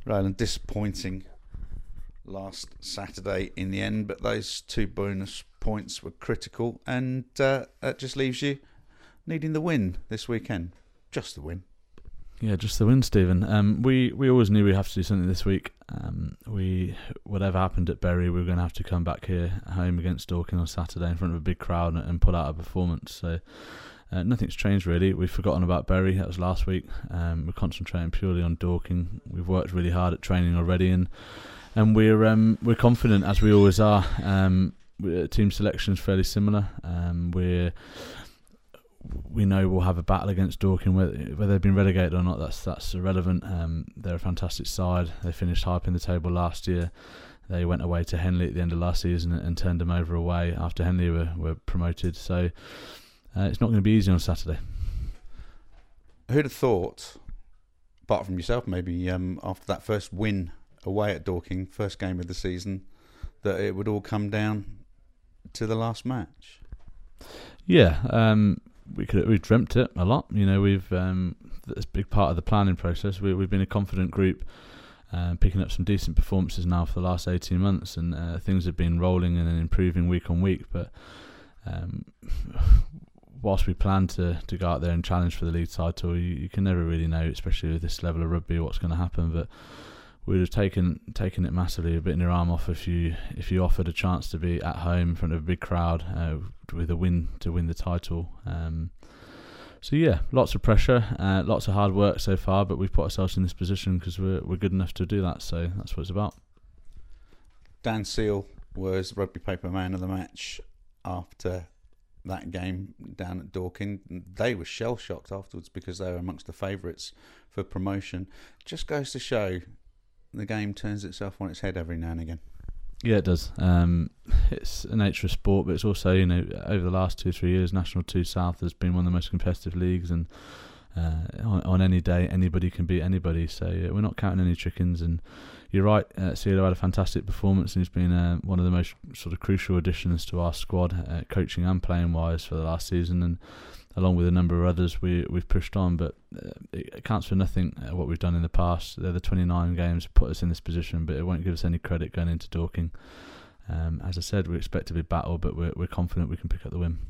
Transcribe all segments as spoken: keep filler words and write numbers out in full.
Roland, disappointing last Saturday in the end, but those two bonus points were critical, and uh, that just leaves you needing the win this weekend. Just the win. Yeah, just the win, Stephen. Um, we, we always knew we'd have to do something this week. Um, we whatever happened at Bury, we were going to have to come back here home against Dorking on Saturday in front of a big crowd and, and put out a performance. So uh, nothing's changed really. We've forgotten about Bury. That was last week. Um, we're concentrating purely on Dorking. We've worked really hard at training already, and and we're um, we're confident, as we always are. Um, team selection is fairly similar. Um, we're We know we'll have a battle against Dorking, whether, whether they've been relegated or not. That's that's irrelevant. Um, they're a fantastic side. They finished high up in the table last year. They went away to Henley at the end of last season and, and turned them over away after Henley were, were promoted. So uh, it's not going to be easy on Saturday. Who'd have thought, apart from yourself maybe, um, after that first win away at Dorking, first game of the season, that it would all come down to the last match? Yeah, um, we could we dreamt it a lot. You know, we've um, that's a big part of the planning process. We, we've been a confident group, uh, picking up some decent performances now for the last eighteen months, and uh, things have been rolling and improving week on week. But um, whilst we plan to, to go out there and challenge for the league title, you, you can never really know, especially with this level of rugby, what's going to happen. But we'd have taken taken it massively, a bit in your arm off if you if you offered a chance to be at home in front of a big crowd uh, with a win to win the title. Um, so yeah, lots of pressure, uh, lots of hard work so far, but we've put ourselves in this position because we're we're good enough to do that. So that's what it's about. Dan Seal was rugby paper man of the match after that game down at Dorking. They were shell shocked afterwards because they were amongst the favourites for promotion. Just goes to show the game turns itself on its head every now and again. Yeah, it does. Um, it's the nature of sport, but it's also, you know, over the last two, three years, National two South has been one of the most competitive leagues, and uh, on, on any day, anybody can beat anybody. So uh, we're not counting any chickens. And you're right, uh, Cielo had a fantastic performance, and he's been uh, one of the most sort of crucial additions to our squad, uh, coaching and playing wise, for the last season. And along with a number of others, we, we've pushed on, but uh, it counts for nothing uh, what we've done in the past. They're the twenty-nine games put us in this position, but it won't give us any credit going into Dorking. Um, as I said, we expect to be battle, but we're, we're confident we can pick up the win.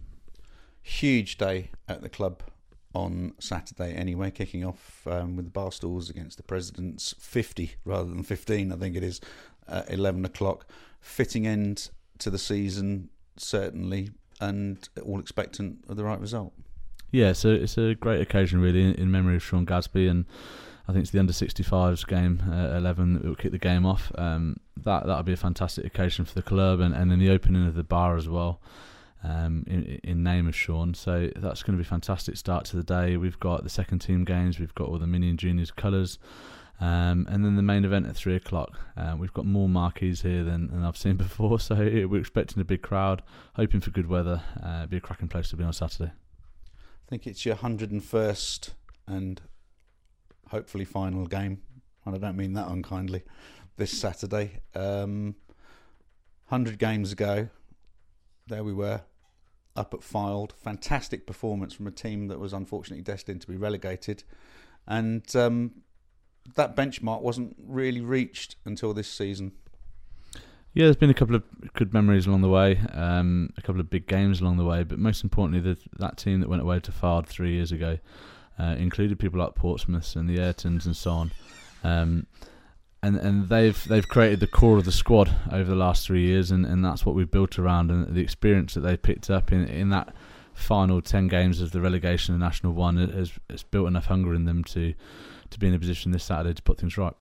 Huge day at the club on Saturday anyway, kicking off um, with the Barstools against the Presidents, fifty rather than fifteen, I think it is, at eleven o'clock. Fitting end to the season, certainly, and all expectant of the right result. Yeah, so it's a great occasion really in, in memory of Sean Gadsby, and I think it's the under sixty-fives game, uh, eleven, that will kick the game off. Um, that that'll be a fantastic occasion for the club, and, and then the opening of the bar as well, um, in, in name of Sean. So that's going to be a fantastic start to the day. We've got the second team games, we've got all the mini and juniors colours, um, and then the main event at three o'clock. Uh, we've got more marquees here than, than I've seen before, so we're expecting a big crowd, hoping for good weather. Uh, it'll be a cracking place to be on Saturday. I think it's your one hundred first and hopefully final game, and I don't mean that unkindly, this Saturday. Um, one hundred games ago, there we were, up at Fylde. Fantastic performance from a team that was unfortunately destined to be relegated, and um, that benchmark wasn't really reached until this season. Yeah, there's been a couple of good memories along the way, um, a couple of big games along the way, but most importantly, the, that team that went away to Fylde three years ago uh, included people like Portsmouth and the Ayrtons and so on, um, and and they've they've created the core of the squad over the last three years, and, and that's what we've built around, and the experience that they picked up in in that final ten games of the relegation of National One has, has built enough hunger in them to to be in a position this Saturday to put things right.